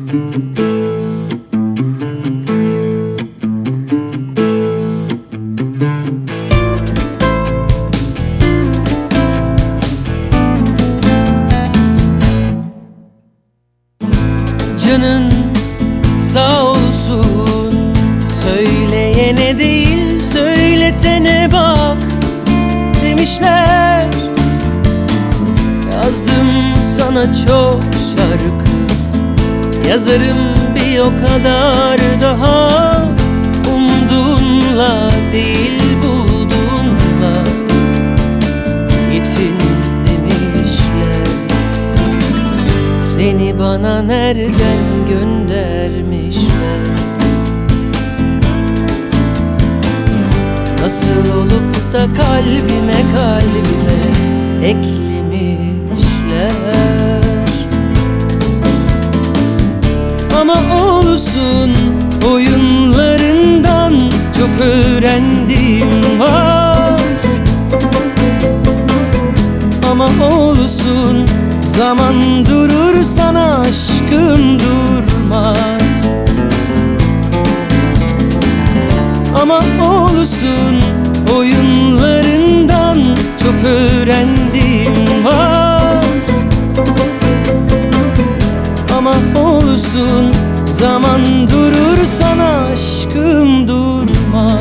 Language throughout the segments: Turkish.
Canın sağ olsun, söyleyene değil söyletene bak demişler. Yazdım sana çok şarkı, yazarım bir o kadar daha. Umduğunla değil bulduğunla yetin demişler. Seni bana nereden göndermişler? Nasıl olup da kalbime eklemişler? Ama olsun, oyunlarından çok öğrendiğim var. Ama olsun, zaman durur sana aşkım durmaz. Ama olsun, oyunlarından çok öğrendiğim var. Ama olsun, zaman durur sana aşkım durmaz.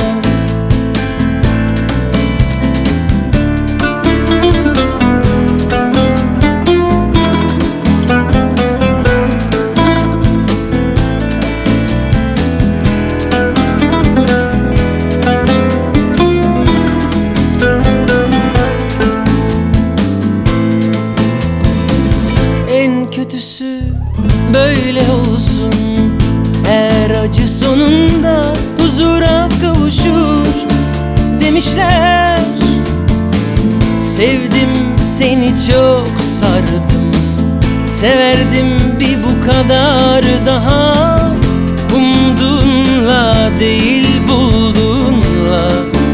En kötüsü böyle olsun, her acı sonunda huzura kavuşur demişler. Sevdim seni çok sardım, severdim bir bu kadar daha. Umduğunla değil bulduğunla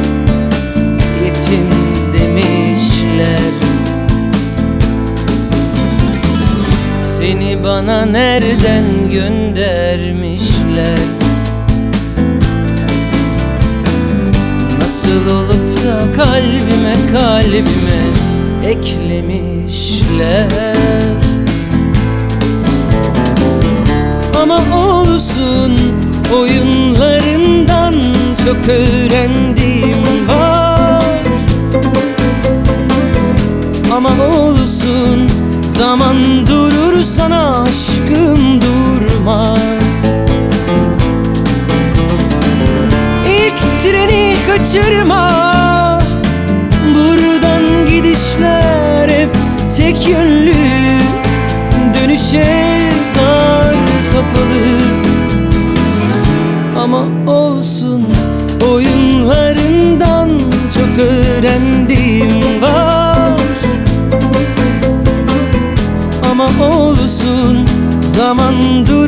yetin demişler. Seni bana nereden göndermişler? Nasıl olup da kalbime eklemişler? Ama olsun, oyunlarından çok öğrendiğim var. Ama olsun, zaman durur sana aşkım durmaz. İlk treni kaçırma, buradan gidişler hep tek yönlü. Dönüşe dar kapalı. Ama olsun, oyunlarından çok öğrendiğim var. Ama olsun, zaman dur